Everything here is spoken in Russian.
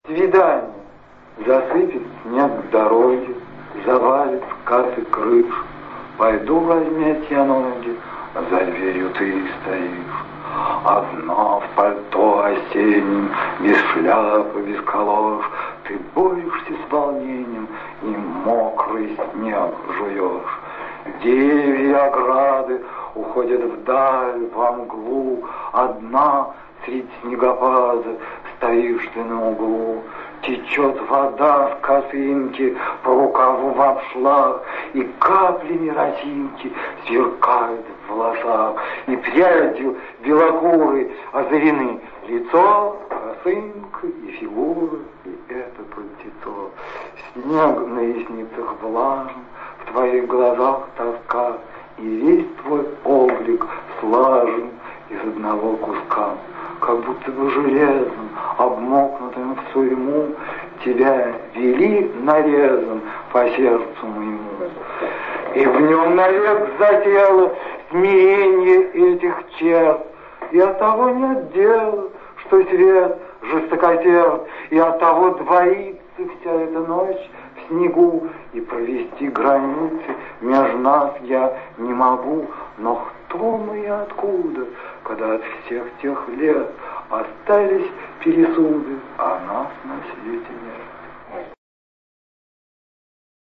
Свидание. Засыпет снег дороги, завалит скаты крыш. Пойду размять я ноги, за дверью ты стоишь. Одна в пальто осеннем, без шляпы, без калош. Ты борешься с волнением и мокрый снег жуешь. Деревья ограды уходят вдаль, во мглу. Одна средь снегопада стоишь ты на углу. Течет вода в косынке, по рукаву в обшлаг, и каплями росинки сверкают в волосах, и прядью белокуры озарены лицо, косынка и фигура, и это пальтецо. Снег на ресницах влажен, в твоих глазах тоска, и весь твой облик слажен из одного куска. Как будто бы железом, обмокнутым в сурьму, тебя вели нарезом по сердцу моему. И в нем навек засело смирение этих черт, и от того нет дела, что свет жестокосерд, и от того двоится вся эта ночь в снегу, и провести границы между нас я не могу. Но кто мы и откуда, когда от всех тех лет остались пересуды, а нас на свете нет?